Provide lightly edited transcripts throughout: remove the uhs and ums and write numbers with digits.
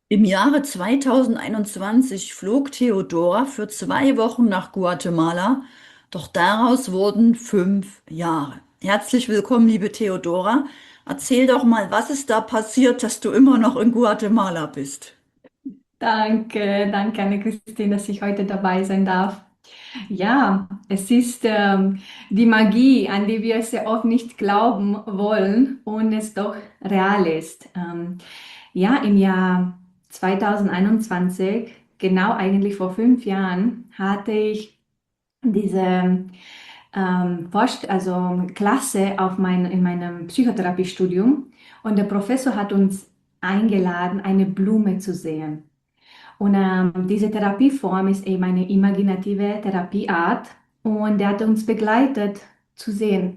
Im Jahre 2021 flog Theodora für 2 Wochen nach Guatemala, doch daraus wurden 5 Jahre. Herzlich willkommen, liebe Theodora. Erzähl doch mal, was ist da passiert, dass du immer noch in Guatemala bist? Danke, danke Anne-Christine, dass ich heute dabei sein darf. Ja, es ist die Magie, an die wir sehr oft nicht glauben wollen und es doch real ist. Ja, im Jahr 2021, genau eigentlich vor 5 Jahren, hatte ich diese also Klasse in meinem Psychotherapiestudium und der Professor hat uns eingeladen, eine Blume zu sehen. Und diese Therapieform ist eben eine imaginative Therapieart und der hat uns begleitet zu sehen,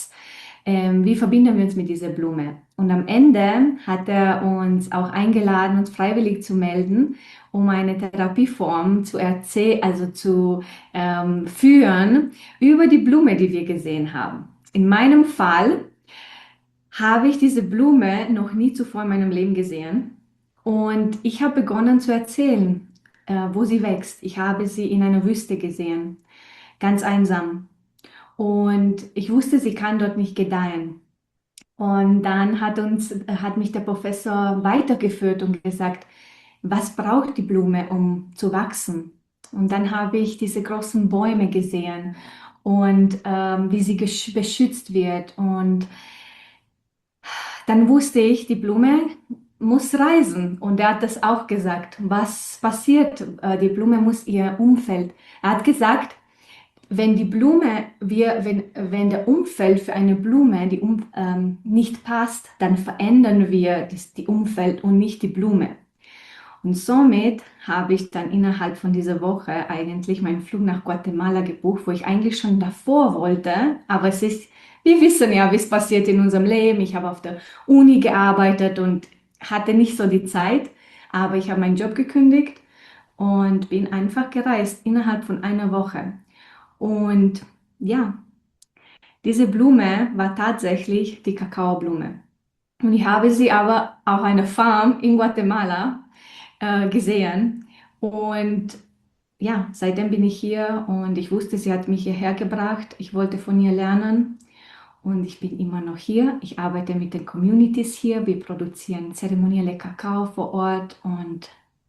wie verbinden wir uns mit dieser Blume. Und am Ende hat er uns auch eingeladen, uns freiwillig zu melden, um eine Therapieform zu erzählen, also zu führen über die Blume, die wir gesehen haben. In meinem Fall habe ich diese Blume noch nie zuvor in meinem Leben gesehen. Und ich habe begonnen zu erzählen, wo sie wächst. Ich habe sie in einer Wüste gesehen, ganz einsam. Und ich wusste, sie kann dort nicht gedeihen. Und dann hat mich der Professor weitergeführt und gesagt, was braucht die Blume, um zu wachsen? Und dann habe ich diese großen Bäume gesehen und wie sie beschützt wird. Und dann wusste ich, die Blume muss reisen. Und er hat das auch gesagt. Was passiert? Die Blume muss ihr Umfeld. Er hat gesagt, wenn die Blume, wenn der Umfeld für eine Blume nicht passt, dann verändern wir die Umfeld und nicht die Blume. Und somit habe ich dann innerhalb von dieser Woche eigentlich meinen Flug nach Guatemala gebucht, wo ich eigentlich schon davor wollte. Aber wir wissen ja, wie es passiert in unserem Leben. Ich habe auf der Uni gearbeitet und hatte nicht so die Zeit. Aber ich habe meinen Job gekündigt und bin einfach gereist innerhalb von einer Woche. Und ja, diese Blume war tatsächlich die Kakaoblume. Und ich habe sie aber auf einer Farm in Guatemala gesehen. Und ja, seitdem bin ich hier und ich wusste, sie hat mich hierher gebracht. Ich wollte von ihr lernen und ich bin immer noch hier. Ich arbeite mit den Communities hier. Wir produzieren zeremonielle Kakao vor Ort und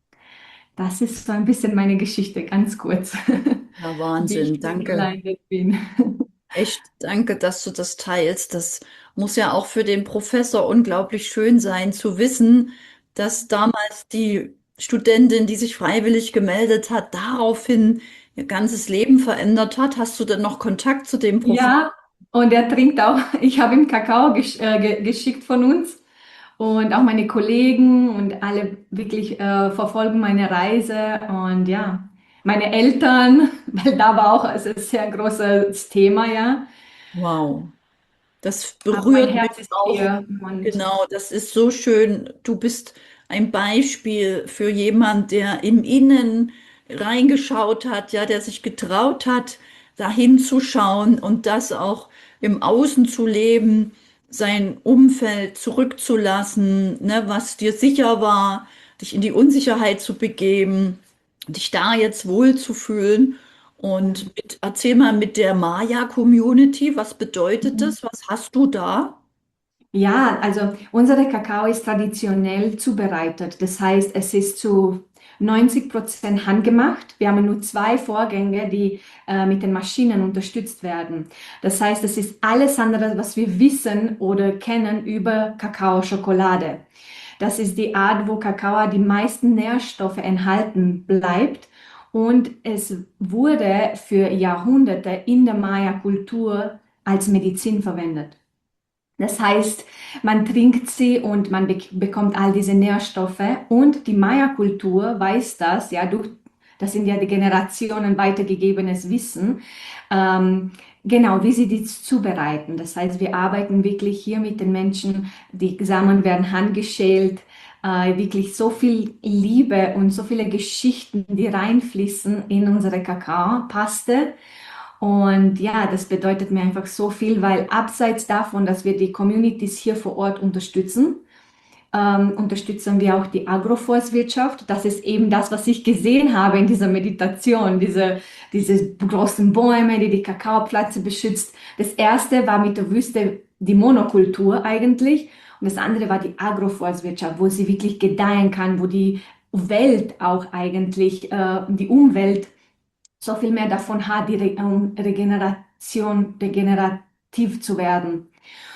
das ist so ein bisschen meine Geschichte, ganz kurz, Ja, wie ich Wahnsinn. hier Danke. gelandet bin. Echt, danke, dass du das teilst. Das muss ja auch für den Professor unglaublich schön sein, zu wissen, dass damals die Studentin, die sich freiwillig gemeldet hat, daraufhin ihr ganzes Leben verändert hat. Hast du denn noch Kontakt zu dem Professor? Ja, und er trinkt auch, ich habe ihm Kakao geschickt von uns und auch meine Kollegen und alle wirklich verfolgen meine Reise und ja, meine Eltern, weil da war auch es ist ein sehr großes Thema, ja. Wow, das Aber mein berührt mich Herz ist auch. hier und Genau, das ist so schön. Du bist ein Beispiel für jemand, der im Innen reingeschaut hat, ja, der sich getraut hat, dahin zu schauen und das auch im Außen zu leben, sein Umfeld zurückzulassen, ne, was dir sicher war, dich in die Unsicherheit zu begeben, dich da jetzt wohlzufühlen. Erzähl mal mit der Maya-Community, was bedeutet das? Was hast du da? ja, also unsere Kakao ist traditionell zubereitet. Das heißt, es ist zu 90% handgemacht. Wir haben nur zwei Vorgänge, die mit den Maschinen unterstützt werden. Das heißt, es ist alles andere, was wir wissen oder kennen über Kakao-Schokolade. Das ist die Art, wo Kakao die meisten Nährstoffe enthalten bleibt. Und es wurde für Jahrhunderte in der Maya-Kultur als Medizin verwendet. Das heißt, man trinkt sie und man bekommt all diese Nährstoffe und die Maya-Kultur weiß das, ja, das sind ja die Generationen weitergegebenes Wissen, ähm, genau, wie sie die zubereiten. Das heißt, wir arbeiten wirklich hier mit den Menschen, die Samen werden handgeschält, wirklich so viel Liebe und so viele Geschichten, die reinfließen in unsere Kakaopaste. Und ja, das bedeutet mir einfach so viel, weil abseits davon, dass wir die Communities hier vor Ort unterstützen, unterstützen wir auch die Agroforstwirtschaft. Das ist eben das, was ich gesehen habe in dieser Meditation, diese großen Bäume, die die Kakaopflanze beschützt. Das erste war mit der Wüste die Monokultur eigentlich und das andere war die Agroforstwirtschaft, wo sie wirklich gedeihen kann, wo die Welt auch eigentlich, die Umwelt so viel mehr davon hat, regenerativ zu werden.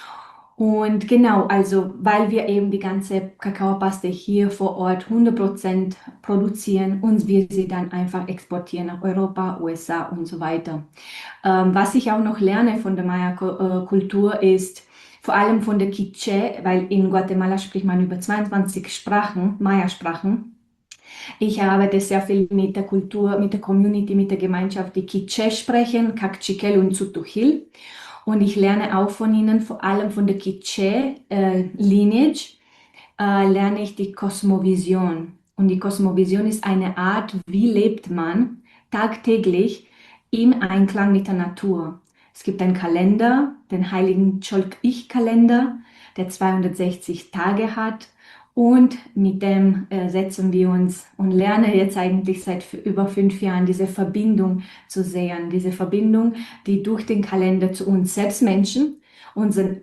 Und genau, also weil wir eben die ganze Kakaopaste hier vor Ort 100% produzieren und wir sie dann einfach exportieren nach Europa, USA und so weiter. Was ich auch noch lerne von der Maya-Kultur ist, vor allem von der Quiché, weil in Guatemala spricht man über 22 Sprachen, Maya-Sprachen. Ich arbeite sehr viel mit der Kultur, mit der Community, mit der Gemeinschaft, die Quiché sprechen, Kakchikel und Zutuhil. Und ich lerne auch von ihnen, vor allem von der Quiché-Lineage, lerne ich die Kosmovision. Und die Kosmovision ist eine Art, wie lebt man tagtäglich im Einklang mit der Natur. Es gibt einen Kalender, den heiligen Cholk-Ich-Kalender, der 260 Tage hat. Und mit dem setzen wir uns und lernen jetzt eigentlich seit über 5 Jahren diese Verbindung zu sehen. Diese Verbindung, die durch den Kalender zu uns selbst Menschen, unseren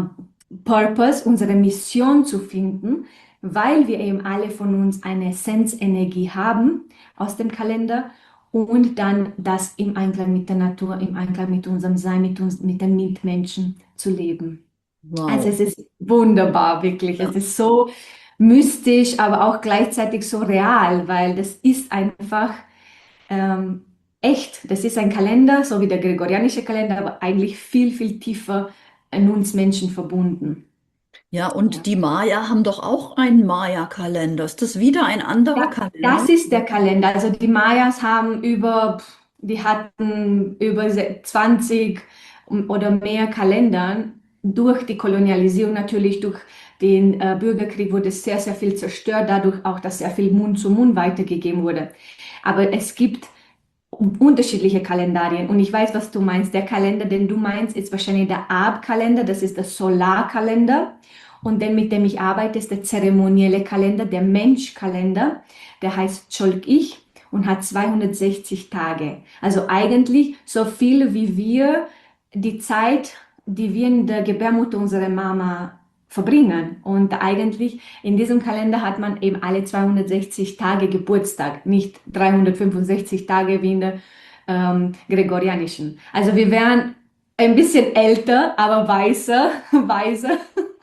Purpose, unsere Mission zu finden, weil wir eben alle von uns eine Essenzenergie haben aus dem Kalender und dann das im Einklang mit der Natur, im Einklang mit unserem Sein, mit uns, mit den Mitmenschen zu leben. Also Wow. es ist wunderbar, wirklich. Es Ja. ist so mystisch, aber auch gleichzeitig so real, weil das ist einfach ähm, echt. Das ist ein Kalender, so wie der gregorianische Kalender, aber eigentlich viel, viel tiefer in uns Menschen verbunden. Ja, und Ja. die Maya haben doch auch einen Maya-Kalender. Ist das wieder ein anderer Das Kalender? ist der Kalender. Also die Mayas haben die hatten über 20 oder mehr Kalendern. Durch die Kolonialisierung natürlich, durch den Bürgerkrieg wurde sehr, sehr viel zerstört, dadurch auch, dass sehr viel Mund zu Mund weitergegeben wurde. Aber es gibt unterschiedliche Kalendarien und ich weiß, was du meinst. Der Kalender, den du meinst, ist wahrscheinlich der Abkalender, das ist der Solarkalender. Und der, mit dem ich arbeite, ist der zeremonielle Kalender, der Menschkalender. Der heißt Cholk-Ich und hat 260 Tage. Also eigentlich so viel wie wir die Zeit, die wir in der Gebärmutter unserer Mama verbringen. Und eigentlich in diesem Kalender hat man eben alle 260 Tage Geburtstag, nicht 365 Tage wie in der gregorianischen. Also wir wären ein bisschen älter, aber weißer, weiser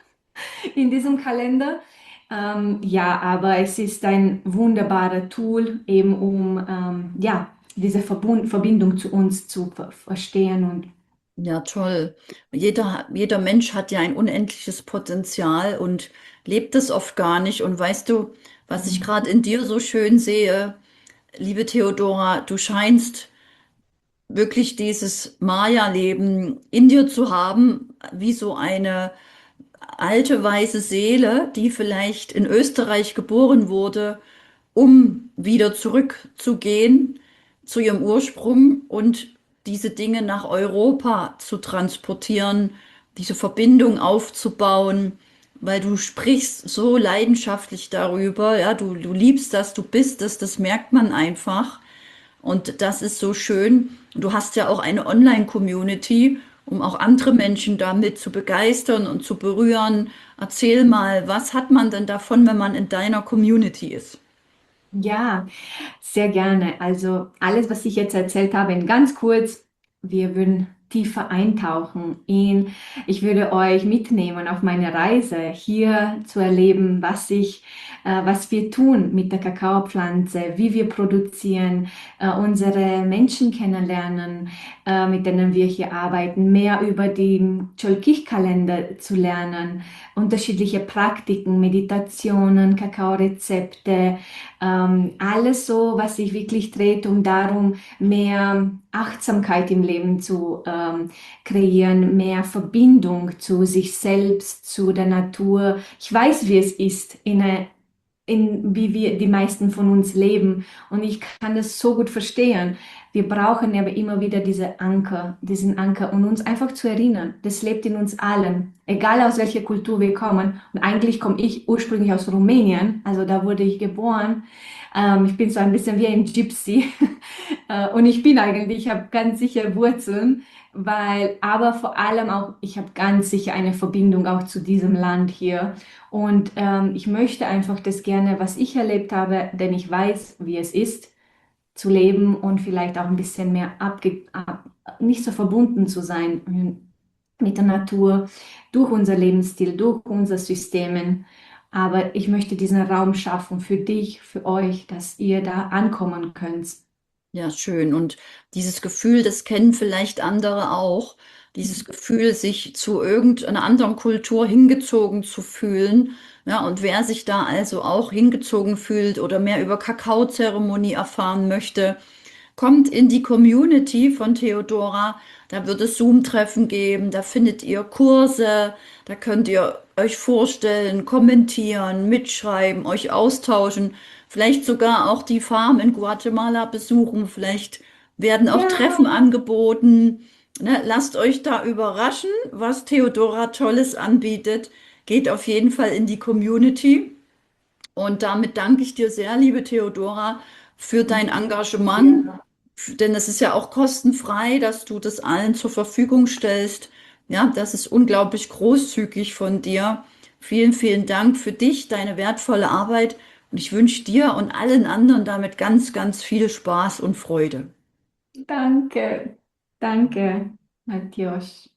in diesem Kalender. Ja, aber es ist ein wunderbares Tool, eben um ja, diese Verbindung zu uns zu verstehen und Ja, toll. Jeder Mensch hat ja ein unendliches Potenzial und lebt es oft gar nicht. Und weißt du, was ich gerade in dir so schön sehe, liebe Theodora, du scheinst wirklich dieses Maya-Leben in dir zu haben, wie so eine alte weiße Seele, die vielleicht in Österreich geboren wurde, um wieder zurückzugehen zu ihrem Ursprung und diese Dinge nach Europa zu transportieren, diese Verbindung aufzubauen, weil du sprichst so leidenschaftlich darüber, ja, du liebst das, du bist es, das merkt man einfach. Und das ist so schön. Du hast ja auch eine Online-Community, um auch andere Menschen damit zu begeistern und zu berühren. Erzähl mal, was hat man denn davon, wenn man in deiner Community ist? ja, sehr gerne. Also alles, was ich jetzt erzählt habe, in ganz kurz, wir würden tiefer eintauchen in, ich würde euch mitnehmen auf meine Reise, hier zu erleben, was wir tun mit der Kakaopflanze, wie wir produzieren, unsere Menschen kennenlernen, mit denen wir hier arbeiten, mehr über den Cholkich-Kalender zu lernen, unterschiedliche Praktiken, Meditationen, Kakaorezepte, alles so, was sich wirklich dreht, um darum, mehr Achtsamkeit im Leben zu kreieren, mehr Verbindung zu sich selbst, zu der Natur. Ich weiß, wie es ist, wie wir die meisten von uns leben. Und ich kann das so gut verstehen. Wir brauchen aber immer wieder diesen Anker und uns einfach zu erinnern. Das lebt in uns allen, egal aus welcher Kultur wir kommen. Und eigentlich komme ich ursprünglich aus Rumänien, also da wurde ich geboren. Ich bin so ein bisschen wie ein Gypsy. Und ich habe ganz sicher Wurzeln, aber vor allem auch, ich habe ganz sicher eine Verbindung auch zu diesem Land hier. Und ich möchte einfach das gerne, was ich erlebt habe, denn ich weiß, wie es ist, zu leben und vielleicht auch ein bisschen mehr nicht so verbunden zu sein mit der Natur, durch unser Lebensstil, durch unser Systemen. Aber ich möchte diesen Raum schaffen für dich, für euch, dass ihr da ankommen könnt. Ja, schön. Und dieses Gefühl, das kennen vielleicht andere auch, dieses Gefühl, sich zu irgendeiner anderen Kultur hingezogen zu fühlen. Ja, und wer sich da also auch hingezogen fühlt oder mehr über Kakaozeremonie erfahren möchte, kommt in die Community von Theodora. Da wird es Zoom-Treffen geben, da findet ihr Kurse, da könnt ihr euch vorstellen, kommentieren, mitschreiben, euch austauschen, vielleicht sogar auch die Farm in Guatemala besuchen, vielleicht werden auch Ja, Treffen angeboten. Ne, lasst euch da überraschen, was Theodora Tolles anbietet. Geht auf jeden Fall in die Community. Und damit danke ich dir sehr, liebe Theodora, für dein Engagement, ja. denn es ist ja auch kostenfrei, dass du das allen zur Verfügung stellst. Ja, das ist unglaublich großzügig von dir. Vielen, vielen Dank für dich, deine wertvolle Arbeit. Und ich wünsche dir und allen anderen damit ganz, ganz viel Spaß und Freude. Danke, danke, Matthias.